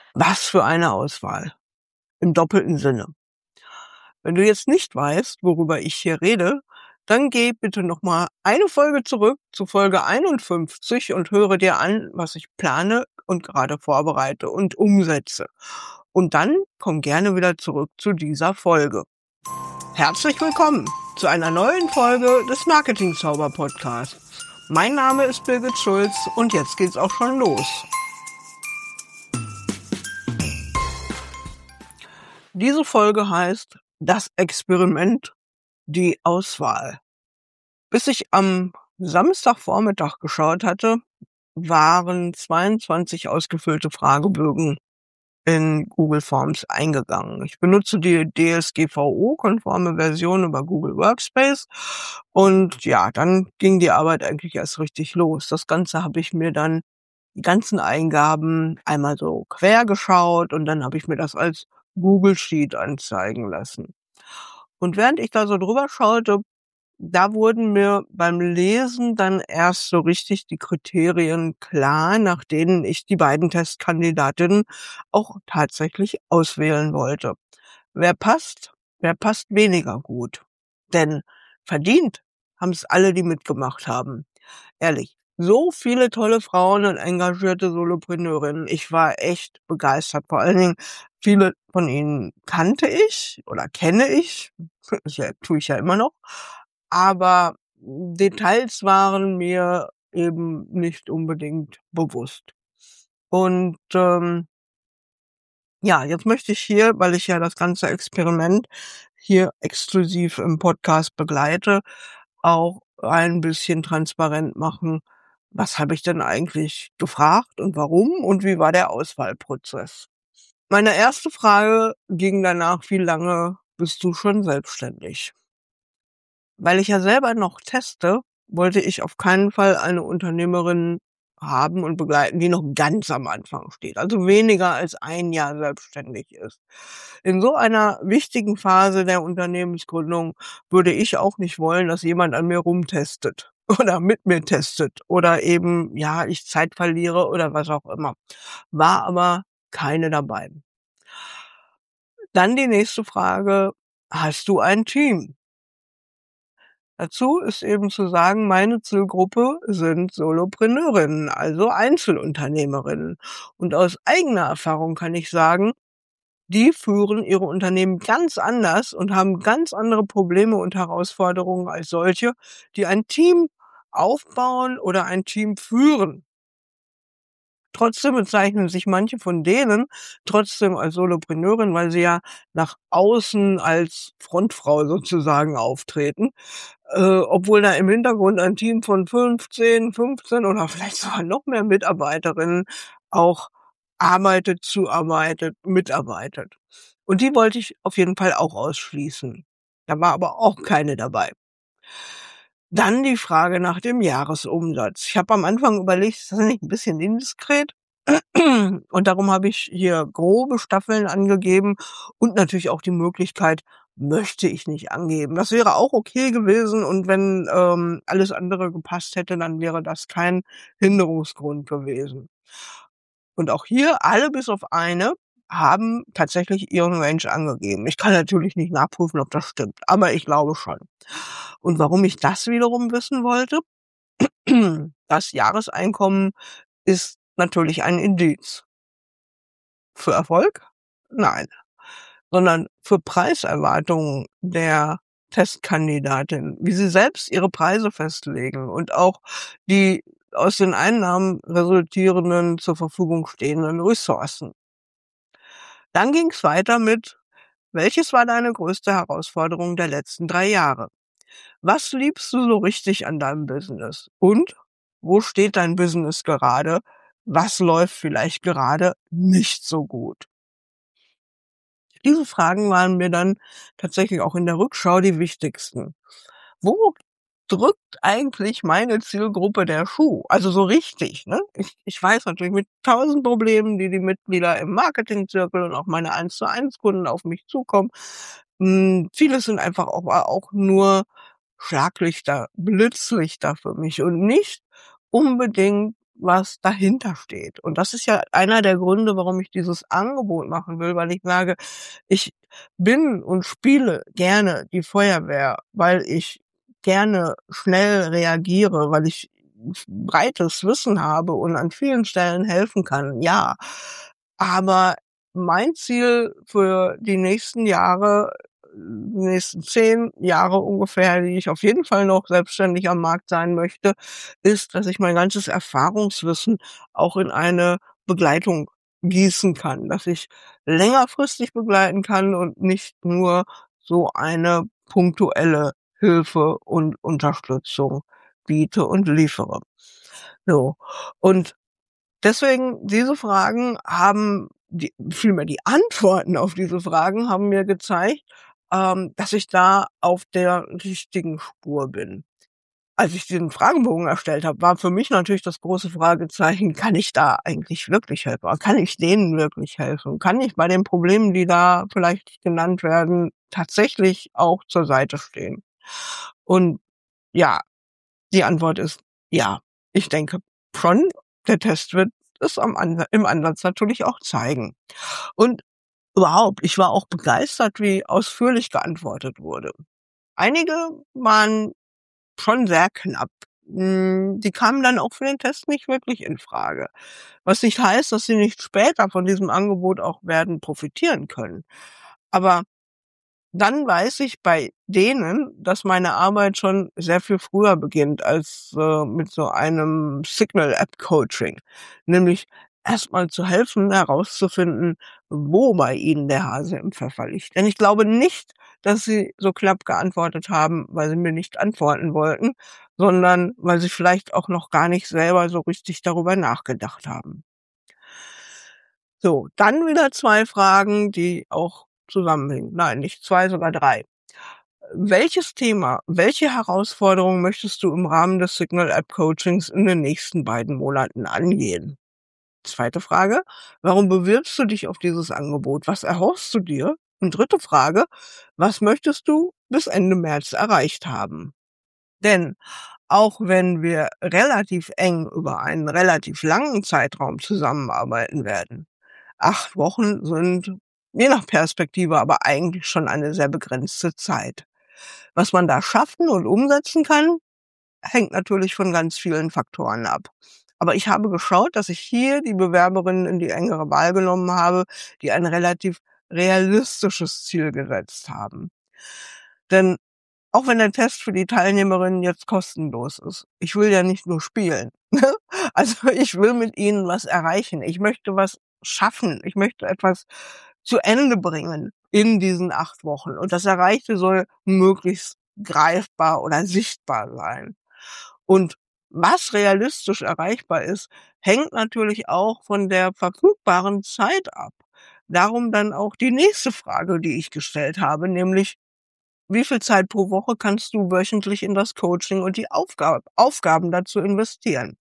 Was für eine Auswahl. Im doppelten Sinne. Wenn du jetzt nicht weißt, worüber ich hier rede, dann geh bitte nochmal eine Folge zurück zu Folge 51 und höre dir an, was ich plane und gerade vorbereite und umsetze. Und dann komm gerne wieder zurück zu dieser Folge. Herzlich willkommen zu einer neuen Folge des Marketing-Zauber-Podcasts. Mein Name ist Birgit Schulz und jetzt geht's auch schon los. Diese Folge heißt Das Experiment, die Auswahl. Bis ich am Samstagvormittag geschaut hatte, waren 22 ausgefüllte Fragebögen in Google Forms eingegangen. Ich benutze die DSGVO-konforme Version über Google Workspace und ja, dann ging die Arbeit eigentlich erst richtig los. Das Ganze habe ich mir dann die ganzen Eingaben einmal so quer geschaut und dann habe ich mir das als Google Sheet anzeigen lassen. Und während ich da so drüber schaute, da wurden mir beim Lesen dann erst so richtig die Kriterien klar, nach denen ich die beiden Testkandidatinnen auch tatsächlich auswählen wollte. Wer passt weniger gut. Denn verdient haben es alle, die mitgemacht haben. Ehrlich, so viele tolle Frauen und engagierte Solopreneurinnen. Ich war echt begeistert. Vor allen Dingen, viele von ihnen kannte ich oder kenne ich. Ja, tue ich ja immer noch. Aber Details waren mir eben nicht unbedingt bewusst. Und ja, jetzt möchte ich hier, weil ich ja das ganze Experiment hier exklusiv im Podcast begleite, auch ein bisschen transparent machen, was habe ich denn eigentlich gefragt und warum und wie war der Auswahlprozess. Meine erste Frage ging danach, wie lange bist du schon selbstständig? Weil ich ja selber noch teste, wollte ich auf keinen Fall eine Unternehmerin haben und begleiten, die noch ganz am Anfang steht, also weniger als 1 Jahr selbstständig ist. In so einer wichtigen Phase der Unternehmensgründung würde ich auch nicht wollen, dass jemand an mir rumtestet oder mit mir testet oder eben, ja, ich Zeit verliere oder was auch immer. War aber keine dabei. Dann die nächste Frage: Hast du ein Team? Dazu ist eben zu sagen, meine Zielgruppe sind Solopreneurinnen, also Einzelunternehmerinnen. Und aus eigener Erfahrung kann ich sagen, die führen ihre Unternehmen ganz anders und haben ganz andere Probleme und Herausforderungen als solche, die ein Team aufbauen oder ein Team führen. Trotzdem bezeichnen sich manche von denen trotzdem als Solopreneurin, weil sie ja nach außen als Frontfrau sozusagen auftreten, obwohl da im Hintergrund ein Team von 15 oder vielleicht sogar noch mehr Mitarbeiterinnen auch zuarbeitet, mitarbeitet. Und die wollte ich auf jeden Fall auch ausschließen. Da war aber auch keine dabei. Dann die Frage nach dem Jahresumsatz. Ich habe am Anfang überlegt, ist das nicht ein bisschen indiskret? Und darum habe ich hier grobe Staffeln angegeben und natürlich auch die Möglichkeit, möchte ich nicht angeben. Das wäre auch okay gewesen und wenn alles andere gepasst hätte, dann wäre das kein Hinderungsgrund gewesen. Und auch hier, alle bis auf eine, haben tatsächlich ihren Range angegeben. Ich kann natürlich nicht nachprüfen, ob das stimmt, aber ich glaube schon. Und warum ich das wiederum wissen wollte? Das Jahreseinkommen ist natürlich ein Indiz. Für Erfolg? Nein, sondern für Preiserwartungen der Testkandidatin, wie sie selbst ihre Preise festlegen und auch die aus den Einnahmen resultierenden zur Verfügung stehenden Ressourcen. Dann ging's weiter mit: Welches war deine größte Herausforderung der letzten 3 Jahre? Was liebst du so richtig an deinem Business? Und wo steht dein Business gerade? Was läuft vielleicht gerade nicht so gut? Diese Fragen waren mir dann tatsächlich auch in der Rückschau die wichtigsten. Wo drückt eigentlich meine Zielgruppe der Schuh? Also so richtig, ne? Ich weiß natürlich mit 1000 Problemen, die die Mitglieder im Marketingzirkel und auch meine 1:1 Kunden auf mich zukommen. Vieles sind einfach auch nur Schlaglichter, Blitzlichter für mich und nicht unbedingt was dahinter steht. Und das ist ja einer der Gründe, warum ich dieses Angebot machen will, weil ich sage, ich bin und spiele gerne die Feuerwehr, weil ich gerne schnell reagiere, weil ich breites Wissen habe und an vielen Stellen helfen kann, ja. Aber mein Ziel für die nächsten Jahre, die nächsten 10 Jahre ungefähr, die ich auf jeden Fall noch selbstständig am Markt sein möchte, ist, dass ich mein ganzes Erfahrungswissen auch in eine Begleitung gießen kann, dass ich längerfristig begleiten kann und nicht nur so eine punktuelle Hilfe und Unterstützung biete und liefere. So. Und deswegen diese Fragen haben vielmehr die Antworten auf diese Fragen haben mir gezeigt, dass ich da auf der richtigen Spur bin. Als ich diesen Fragebogen erstellt habe, war für mich natürlich das große Fragezeichen: Kann ich da eigentlich wirklich helfen? Kann ich denen wirklich helfen? Kann ich bei den Problemen, die da vielleicht genannt werden, tatsächlich auch zur Seite stehen? Und ja, die Antwort ist ja. Ich denke schon, der Test wird es im Ansatz natürlich auch zeigen. Und überhaupt, ich war auch begeistert, wie ausführlich geantwortet wurde. Einige waren schon sehr knapp. Die kamen dann auch für den Test nicht wirklich in Frage. Was nicht heißt, dass sie nicht später von diesem Angebot auch werden profitieren können. Aber dann weiß ich bei denen, dass meine Arbeit schon sehr viel früher beginnt als mit so einem Signal-App-Coaching. Nämlich erstmal zu helfen, herauszufinden, wo bei ihnen der Hase im Pfeffer liegt. Denn ich glaube nicht, dass sie so knapp geantwortet haben, weil sie mir nicht antworten wollten, sondern weil sie vielleicht auch noch gar nicht selber so richtig darüber nachgedacht haben. So, dann wieder 2 Fragen, die auch zusammenhängen. Nein, nicht 2, sogar 3. Welches Thema, welche Herausforderung möchtest du im Rahmen des Signal App Coachings in den nächsten beiden Monaten angehen? Zweite Frage, warum bewirbst du dich auf dieses Angebot? Was erhoffst du dir? Und dritte Frage, was möchtest du bis Ende März erreicht haben? Denn auch wenn wir relativ eng über einen relativ langen Zeitraum zusammenarbeiten werden, 8 Wochen sind je nach Perspektive aber eigentlich schon eine sehr begrenzte Zeit. Was man da schaffen und umsetzen kann, hängt natürlich von ganz vielen Faktoren ab. Aber ich habe geschaut, dass ich hier die Bewerberinnen in die engere Wahl genommen habe, die ein relativ realistisches Ziel gesetzt haben. Denn auch wenn der Test für die Teilnehmerinnen jetzt kostenlos ist, ich will ja nicht nur spielen. Also ich will mit ihnen was erreichen. Ich möchte was schaffen. Ich möchte etwas zu Ende bringen in diesen 8 Wochen. Und das Erreichte soll möglichst greifbar oder sichtbar sein. Und was realistisch erreichbar ist, hängt natürlich auch von der verfügbaren Zeit ab. Darum dann auch die nächste Frage, die ich gestellt habe, nämlich wie viel Zeit pro Woche kannst du wöchentlich in das Coaching und die Aufgaben dazu investieren?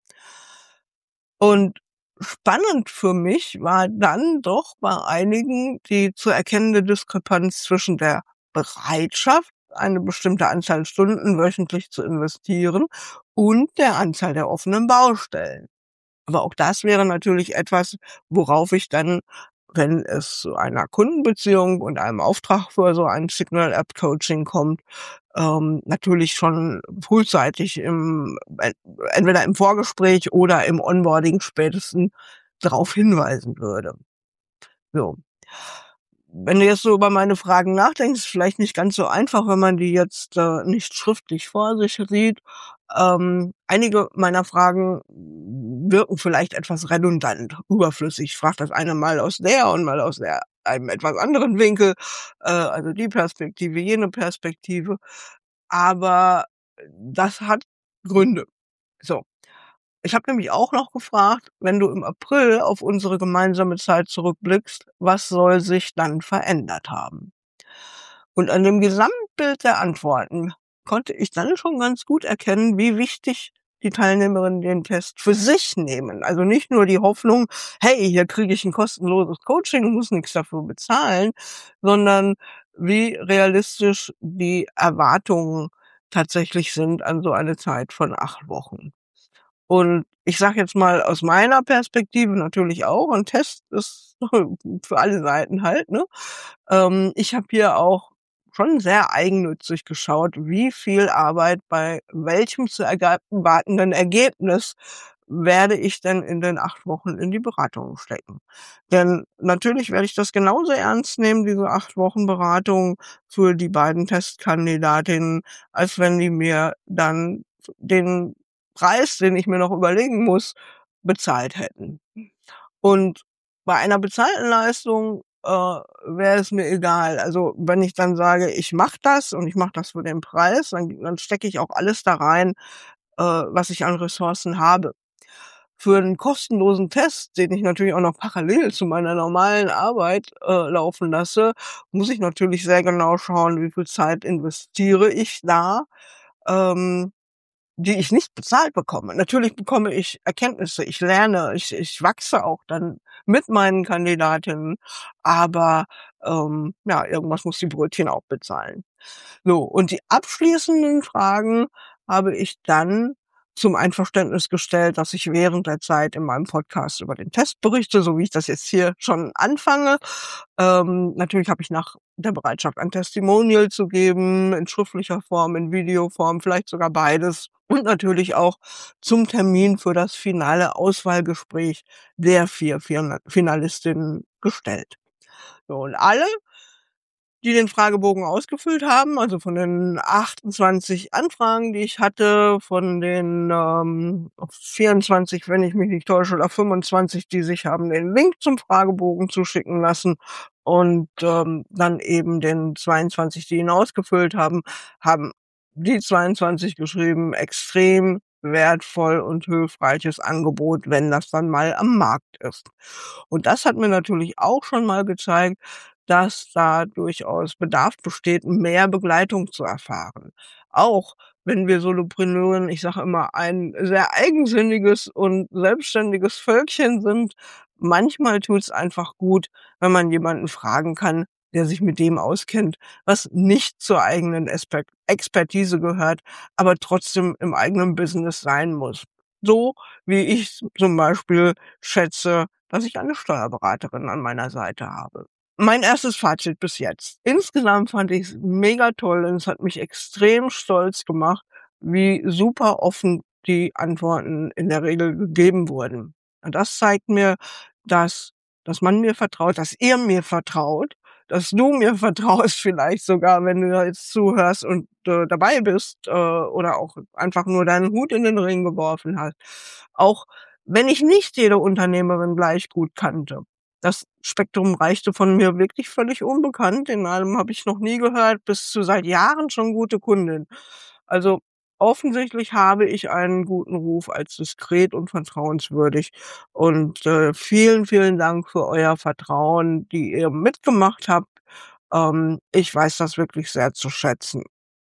Und spannend für mich war dann doch bei einigen die zu erkennende Diskrepanz zwischen der Bereitschaft, eine bestimmte Anzahl Stunden wöchentlich zu investieren und der Anzahl der offenen Baustellen. Aber auch das wäre natürlich etwas, worauf ich dann, wenn es zu einer Kundenbeziehung und einem Auftrag für so ein Signal-App-Coaching kommt, natürlich schon frühzeitig entweder im Vorgespräch oder im Onboarding spätestens darauf hinweisen würde. So. Wenn du jetzt so über meine Fragen nachdenkst, ist vielleicht nicht ganz so einfach, wenn man die jetzt nicht schriftlich vor sich sieht. Einige meiner Fragen wirken vielleicht etwas redundant, überflüssig. Ich frage das eine mal aus der und mal aus einem etwas anderen Winkel, also die Perspektive, jene Perspektive. Aber das hat Gründe. So. Ich habe nämlich auch noch gefragt, wenn du im April auf unsere gemeinsame Zeit zurückblickst, was soll sich dann verändert haben? Und an dem Gesamtbild der Antworten konnte ich dann schon ganz gut erkennen, wie wichtig die Teilnehmerinnen den Test für sich nehmen. Also nicht nur die Hoffnung, hey, hier kriege ich ein kostenloses Coaching, muss nichts dafür bezahlen, sondern wie realistisch die Erwartungen tatsächlich sind an so eine Zeit von 8 Wochen. Und ich sage jetzt mal aus meiner Perspektive natürlich auch, ein Test ist für alle Seiten halt, ne? Ich habe hier auch schon sehr eigennützig geschaut, wie viel Arbeit bei welchem zu erwartenden Ergebnis werde ich denn in den 8 Wochen in die Beratung stecken. Denn natürlich werde ich das genauso ernst nehmen, diese 8 Wochen Beratung für die beiden Testkandidatinnen, als wenn die mir dann den Preis, den ich mir noch überlegen muss, bezahlt hätten. Und bei einer bezahlten Leistung, wäre es mir egal. Also, wenn ich dann sage, ich mache das und ich mache das für den Preis, dann stecke ich auch alles da rein, was ich an Ressourcen habe. Für 'n kostenlosen Test, den ich natürlich auch noch parallel zu meiner normalen Arbeit, laufen lasse, muss ich natürlich sehr genau schauen, wie viel Zeit investiere ich da, ähm, die ich nicht bezahlt bekomme. Natürlich bekomme ich Erkenntnisse, ich lerne, ich wachse auch dann mit meinen Kandidatinnen, aber, ja, irgendwas muss die Brötchen auch bezahlen. So, und die abschließenden Fragen habe ich dann zum Einverständnis gestellt, dass ich während der Zeit in meinem Podcast über den Test berichte, so wie ich das jetzt hier schon anfange. Natürlich habe ich nach der Bereitschaft, ein Testimonial zu geben, in schriftlicher Form, in Videoform, vielleicht sogar beides. Und natürlich auch zum Termin für das finale Auswahlgespräch der 4 Finalistinnen gestellt. So, und alle, die den Fragebogen ausgefüllt haben, also von den 28 Anfragen, die ich hatte, von den 24, wenn ich mich nicht täusche, oder 25, die sich haben den Link zum Fragebogen zuschicken lassen und dann eben den 22, die ihn ausgefüllt haben, haben die 22 geschrieben, extrem wertvoll und hilfreiches Angebot, wenn das dann mal am Markt ist. Und das hat mir natürlich auch schon mal gezeigt, dass da durchaus Bedarf besteht, mehr Begleitung zu erfahren. Auch wenn wir Solopreneurinnen, ich sage immer, ein sehr eigensinniges und selbstständiges Völkchen sind, manchmal tut's einfach gut, wenn man jemanden fragen kann, der sich mit dem auskennt, was nicht zur eigenen Expertise gehört, aber trotzdem im eigenen Business sein muss. So wie ich zum Beispiel schätze, dass ich eine Steuerberaterin an meiner Seite habe. Mein erstes Fazit bis jetzt. Insgesamt fand ich's mega toll und es hat mich extrem stolz gemacht, wie super offen die Antworten in der Regel gegeben wurden. Und das zeigt mir, dass dass man mir vertraut, dass ihr mir vertraut, dass du mir vertraust vielleicht sogar, wenn du da jetzt zuhörst und, dabei bist, oder auch einfach nur deinen Hut in den Ring geworfen hast. Auch wenn ich nicht jede Unternehmerin gleich gut kannte. Das Spektrum reichte von mir wirklich völlig unbekannt, in allem habe ich noch nie gehört, bis zu seit Jahren schon gute Kundin. Also, offensichtlich habe ich einen guten Ruf als diskret und vertrauenswürdig und, vielen, vielen Dank für euer Vertrauen, die ihr mitgemacht habt. Ich weiß das wirklich sehr zu schätzen.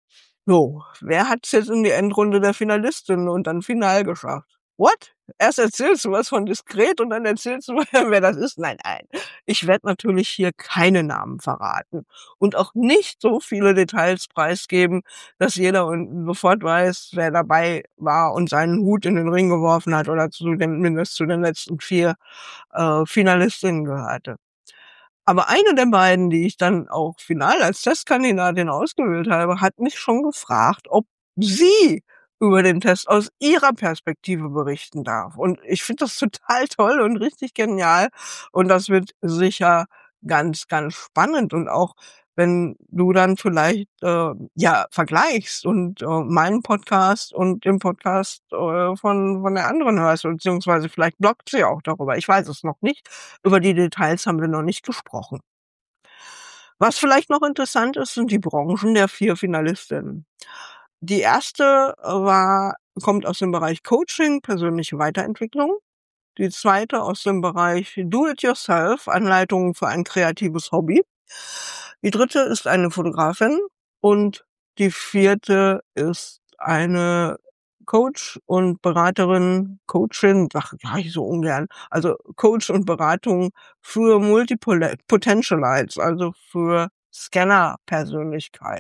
So, wer hat's jetzt in die Endrunde der Finalistinnen und dann final geschafft? What? Erst erzählst du was von diskret und dann erzählst du, wer das ist? Nein, nein. Ich werde natürlich hier keine Namen verraten und auch nicht so viele Details preisgeben, dass jeder sofort weiß, wer dabei war und seinen Hut in den Ring geworfen hat oder zumindest zu den letzten 4 Finalistinnen gehörte. Aber eine der beiden, die ich dann auch final als Testkandidatin ausgewählt habe, hat mich schon gefragt, ob sie über den Test aus ihrer Perspektive berichten darf. Und ich finde das total toll und richtig genial. Und das wird sicher ganz, ganz spannend. Und auch wenn du dann vielleicht ja vergleichst und meinen Podcast und den Podcast von der anderen hörst, beziehungsweise vielleicht bloggt sie auch darüber. Ich weiß es noch nicht. Über die Details haben wir noch nicht gesprochen. Was vielleicht noch interessant ist, sind die Branchen der 4 Finalistinnen. Die erste kommt aus dem Bereich Coaching, persönliche Weiterentwicklung. Die zweite aus dem Bereich Do-it-yourself, Anleitungen für ein kreatives Hobby. Die dritte ist eine Fotografin und die vierte ist eine Coach und Beraterin, Coachin, sage ich so ungern, also Coach und Beratung für Multipotentialites, also für Scanner-Persönlichkeiten.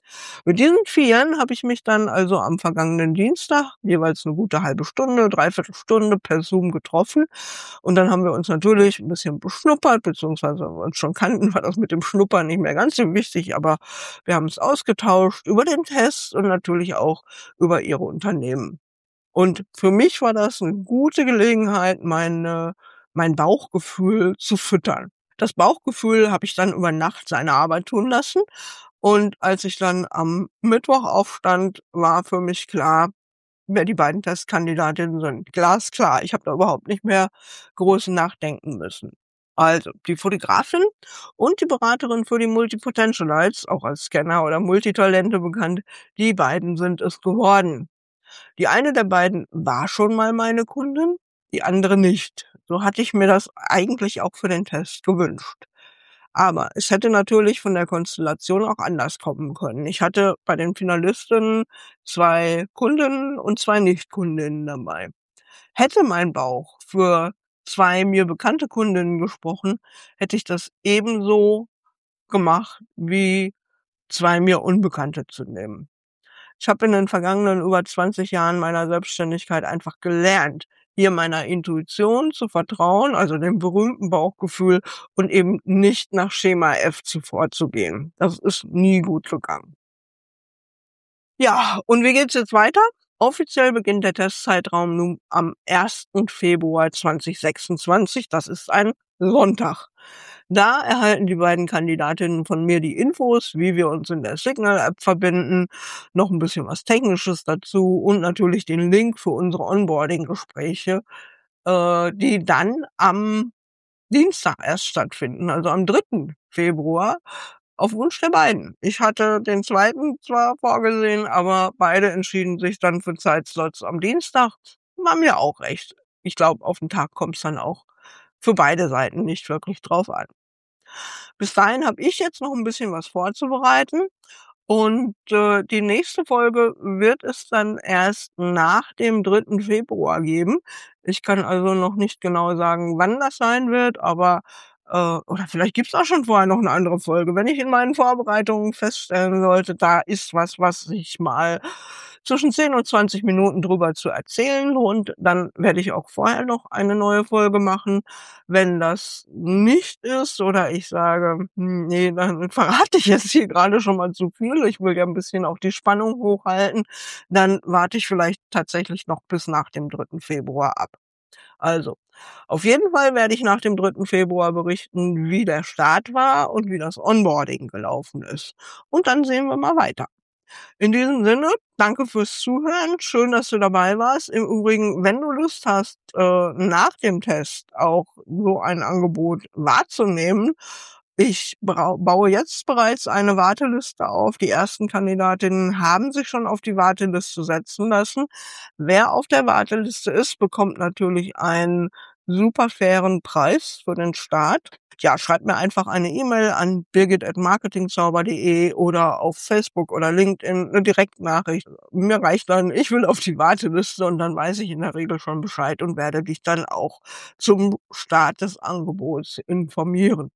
Mit diesen Vieren habe ich mich dann also am vergangenen Dienstag jeweils eine gute halbe Stunde, dreiviertel Stunde per Zoom getroffen. Und dann haben wir uns natürlich ein bisschen beschnuppert, beziehungsweise wenn wir uns schon kannten, war das mit dem Schnuppern nicht mehr ganz so wichtig, aber wir haben uns ausgetauscht über den Test und natürlich auch über ihre Unternehmen. Und für mich war das 'ne gute Gelegenheit, mein Bauchgefühl zu füttern. Das Bauchgefühl habe ich dann über Nacht seine Arbeit tun lassen und als ich dann am Mittwoch aufstand, war für mich klar, wer die beiden Testkandidatinnen sind. Glasklar. Ich habe da überhaupt nicht mehr groß nachdenken müssen. Also, die Fotografin und die Beraterin für die Multipotentialites, auch als Scanner oder Multitalente bekannt, die beiden sind es geworden. Die eine der beiden war schon mal meine Kundin, die andere nicht. So hatte ich mir das eigentlich auch für den Test gewünscht. Aber es hätte natürlich von der Konstellation auch anders kommen können. Ich hatte bei den Finalistinnen 2 Kundinnen und 2 Nichtkundinnen dabei. Hätte mein Bauch für 2 mir bekannte Kundinnen gesprochen, hätte ich das ebenso gemacht, wie 2 mir Unbekannte zu nehmen. Ich habe in den vergangenen über 20 Jahren meiner Selbstständigkeit einfach gelernt, hier meiner Intuition zu vertrauen, also dem berühmten Bauchgefühl und eben nicht nach Schema F vorzugehen. Das ist nie gut gegangen. Ja, und wie geht's jetzt weiter? Offiziell beginnt der Testzeitraum nun am 1. Februar 2026. Das ist ein Sonntag. Da erhalten die beiden Kandidatinnen von mir die Infos, wie wir uns in der Signal-App verbinden, noch ein bisschen was Technisches dazu und natürlich den Link für unsere Onboarding-Gespräche, die dann am Dienstag erst stattfinden, also am 3. Februar, auf Wunsch der beiden. Ich hatte den zweiten zwar vorgesehen, aber beide entschieden sich dann für Zeitslots am Dienstag. War mir auch recht. Ich glaube, auf den Tag kommt's dann auch für beide Seiten nicht wirklich drauf an. Bis dahin habe ich jetzt noch ein bisschen was vorzubereiten und, die nächste Folge wird es dann erst nach dem 3. Februar geben. Ich kann also noch nicht genau sagen, wann das sein wird, aber oder vielleicht gibt's auch schon vorher noch eine andere Folge. Wenn ich in meinen Vorbereitungen feststellen sollte, da ist was sich mal zwischen 10 und 20 Minuten drüber zu erzählen lohnt, dann werde ich auch vorher noch eine neue Folge machen. Wenn das nicht ist oder ich sage: „Ne, dann verrate ich jetzt hier gerade schon mal zu viel. Ich will ja ein bisschen auch die Spannung hochhalten“, dann warte ich vielleicht tatsächlich noch bis nach dem 3. Februar ab. Also, auf jeden Fall werde ich nach dem 3. Februar berichten, wie der Start war und wie das Onboarding gelaufen ist. Und dann sehen wir mal weiter. In diesem Sinne, danke fürs Zuhören. Schön, dass du dabei warst. Im Übrigen, wenn du Lust hast, nach dem Test auch so ein Angebot wahrzunehmen, ich baue jetzt bereits eine Warteliste auf. Die ersten Kandidatinnen haben sich schon auf die Warteliste setzen lassen. Wer auf der Warteliste ist, bekommt natürlich einen super fairen Preis für den Start. Ja, schreib mir einfach eine E-Mail an birgit@marketingzauber.de oder auf Facebook oder LinkedIn 'ne Direktnachricht. Mir reicht dann: „Ich will auf die Warteliste“, und dann weiß ich in der Regel schon Bescheid und werde dich dann auch zum Start des Angebots informieren.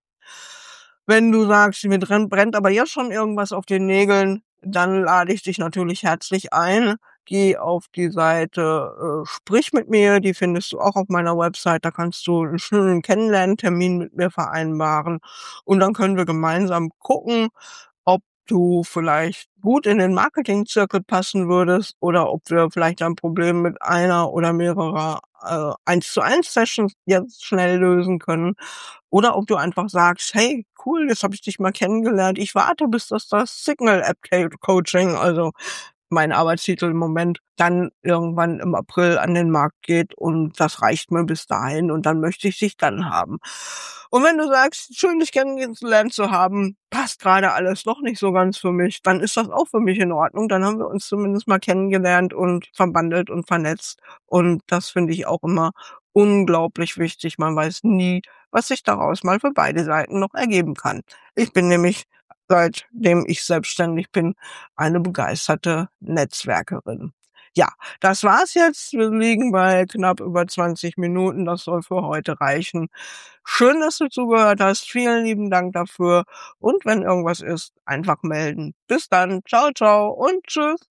Wenn du sagst, mir brennt aber jetzt schon irgendwas auf den Nägeln, dann lade ich dich natürlich herzlich ein. Geh auf die Seite, Sprich mit mir, die findest du auch auf meiner Website. Da kannst du 'n schönen Kennenlerntermin mit mir vereinbaren und dann können wir gemeinsam gucken, ob du vielleicht gut in den Marketingzirkel passen würdest oder ob wir vielleicht ein Problem mit einer oder mehrerer, 1-zu-1 Sessions jetzt schnell lösen können. Oder ob du einfach sagst: „Hey, cool, jetzt habe ich dich mal kennengelernt. Ich warte, bis das Signal App Coaching“, also mein Arbeitstitel im Moment, dann irgendwann im April an den Markt geht und das reicht mir bis dahin und dann möchte ich dich dann haben. Und wenn du sagst: „Schön, dich kennengelernt zu haben, passt grade alles noch nicht so ganz für mich“, dann ist das auch für mich in Ordnung. Dann haben wir uns zumindest mal kennengelernt und verbandelt und vernetzt und das finde ich auch immer unglaublich wichtig. Man weiß nie, was sich daraus mal für beide Seiten noch ergeben kann. Ich bin nämlich, seitdem ich selbstständig bin, eine begeisterte Netzwerkerin. Ja, das war's jetzt. Wir liegen bei knapp über 20 Minuten. Das soll für heute reichen. Schön, dass du zugehört hast. Vielen lieben Dank dafür. Und wenn irgendwas ist, einfach melden. Bis dann. Ciao, ciao und tschüss.